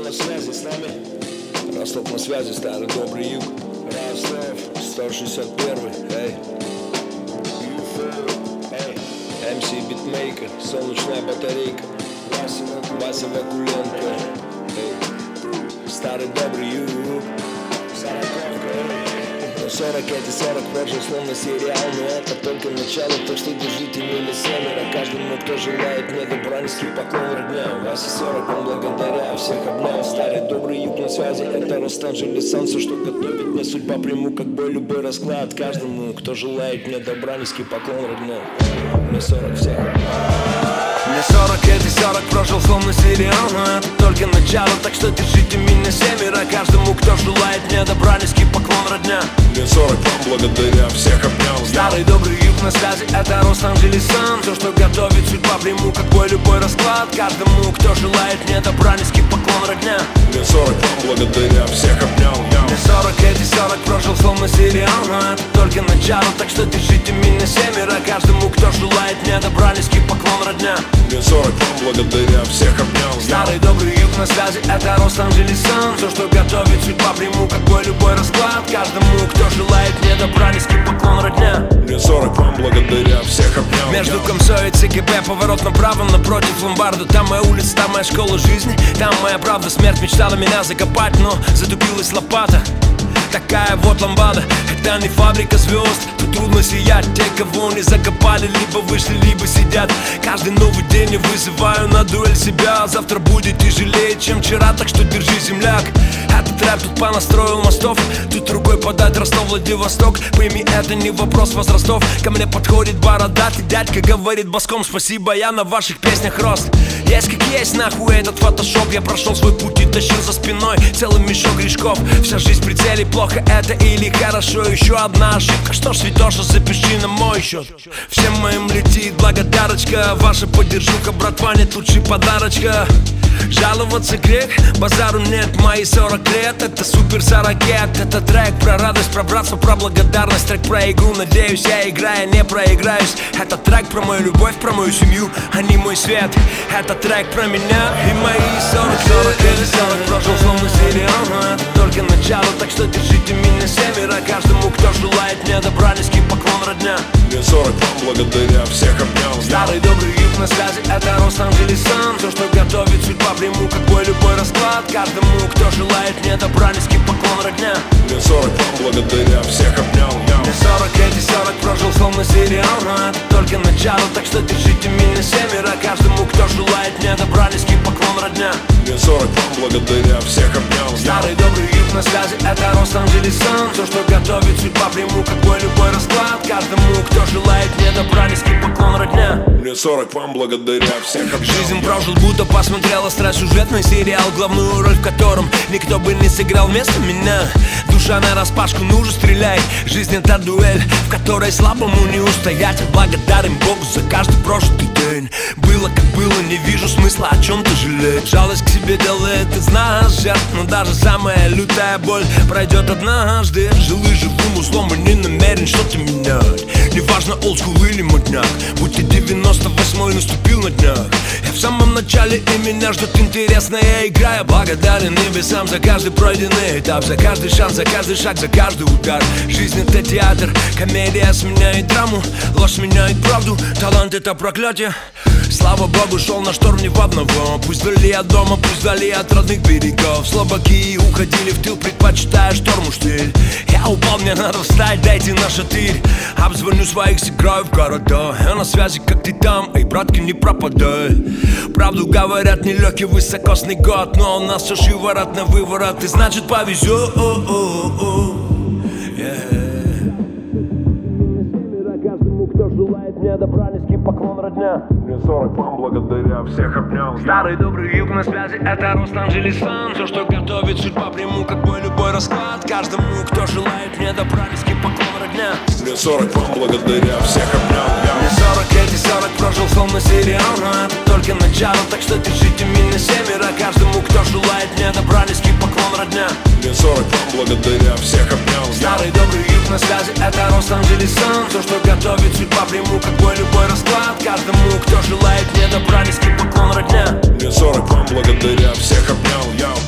на связи с нами. Ростов на связи, старый добрый юг. Ростов, 161, эй. МС Битмейкер, солнечная батарейка. Вася Вакуленко, эй. Старый добрый юг. 40 эти 40 прожил словно сериал, но это только начало, так что держите мили семеро. Каждому, кто желает мне добра, низкий поклон родня. Вася 40, он благодаря всех обнял. Старый добрый юг на связи, это Лос-Анджелес солнце, что готовит мне судьба. Приму как бы любой расклад. Каждому, кто желает мне добра, низкий поклон родня. Мне 40 всех. Мне 40, эти 40 прожил словно сериал, но это только начало, так что держите меня семеро. Каждому, кто желает мне добра, низкий поклон родня. Мне 40, вам благодаря всех обнял. Старый добрый юг на связи, это Лос-Анджелес сан. Все, что готовит судьба, приму как бой любой расклад. Каждому, кто желает мне добра, низкий поклон родня. Мне 40, вам благодаря всех обнял. Мне 40, эти 40 прожил словно сериал, но это только начало, так что держите меня семеро. Каждому, кто желает мне добра, низкий поклон родня. Мне 40, вам благодаря всех обнял. Старый добрый юг на связи, это Лос-Анджелес сан. Все, что готовит судьба, приму как бой любой расклад. Каждому, кто желает мне добра, низкий поклон родня. Мне 40, вам благодаря всех обнял. Между Комсой и ЦГБ поворот направо, напротив ломбарда. Там моя улица, там моя школа жизни. Там моя правда, смерть мечтала меня закопать, но затупилась лопата. Такая вот ламбада, это не фабрика звезд. Тут трудно сиять, те, кого не закопали, либо вышли, либо сидят. Каждый новый день я вызываю на дуэль себя. Завтра будет тяжелее, чем вчера, так что держи, земляк. Этот рэп тут понастроил мостов. Тут рукой подать Ростов, Владивосток. Пойми, это не вопрос возрастов. Ко мне подходит бородатый дядька, говорит боском: спасибо, я на ваших песнях рост. Есть как есть, нахуй этот фотошоп. Я прошел свой путь и тащил за спиной целый мешок грешков. Вся жизнь в прицеле, плохо это или хорошо. Еще одна ошибка, что ж, Святоша, запиши на мой счет. Всем моим летит благодарочка. Ваша поддержуха, братва, нет лучше подарочка. Жаловаться грех, базару нет, мои 40 лет. Это супер 40, это трек про радость, про братство, про благодарность. Трек про игру, надеюсь, я играя не проиграюсь. Это трек про мою любовь, про мою семью, а не мой свет. Это трек про меня и мои 40 или 40 прожил словно сериал, но это только начало, так что держите меня семеро. Каждому, кто желает мне добра, низкий поклон родня. Мне 40, вам благодаря всех обнял. Старый добрый юг на связи, это Лос-Анджелес сан. Все, что готовит судьба, приму как бой любой расклад. Каждому, кто желает мне добра, низкий поклон родня. Мне 40, вам благодаря всех обнял. Мне 40, эти 40 прожил словно сериал, но это только начало, так что держите меня семеро. Каждому, кто желает мне добра, низкий поклон родня. Мне 40, вам благодаря всех обнял. Старый добрый юг на связи, это Лос-Анджелес сан. Все, что готовит судьба, приму как бой любой расклад. Каждому, кто желает мне добра, низкий поклон родня. Мне 40, вам благодаря всех обнял. Жизнь прожил, будто посмотрел остросюжетный сериал, главную роль в котором никто бы не сыграл вместо меня. Душа нараспашку, ну же стреляй. Жизнь это дуэль, в которой слабому не устоять. Благодарен Богу за каждый прожитый день. Было как было, не вижу смысла о чем-то жалеть. Жалость к себе делает из нас жертв, но даже самая лютая боль пройдет однажды. Жил и живым узлом и не намерен что-то менять. Неважно, олдскул или модняк, будь ты 98-й, наступил на днях. Я в самом начале, и меня ждет интересная игра. Я благодарен небесам за каждый пройденный этап, за каждый шанс, за каждый шаг, за каждый удар. Жизнь это театр, комедия сменяет драму, ложь сменяет правду, талант это проклятие. Слава Богу, шел на шторм не в одного. Пусть вдали от дома, пусть вдали от родных берегов. Слабаки уходили в тыл, предпочитая шторму штиль. Я упал, мне надо встать, дайте на шатырь. Обзвоню своих, сыграю в города. Я на связи, как ты там, эй, братки, не пропадай. Правду говорят, нелегкий высокосный год, но у нас все шиворот на выворот, и значит повезет. Каждому, кто желает мне добра, низкий поклон родня. Мне 40, вам благодаря всех обнял. Старый добрый юг на связи, это Лос-Анджелес сан. Все, что готовит судьба, приму как бой любой расклад. Каждому, кто желает мне добра, низкий поклон родня. Мне 40, вам благодаря всех обнял. Мне 40, эти 40 прожил словно сериал, но это только начало, так что держите меня семеро. Каждому, кто желает мне добра, низкий поклон родня. Мне 40, вам благодаря всех обнял. Старый добрый юг на связи, это Лос-Анджелес сан. Все, что готовит судьба, приму как бой любой расклад. Каждому, кто желает мне добра, низкий поклон родня. Мне 40, вам благодаря всех обнял.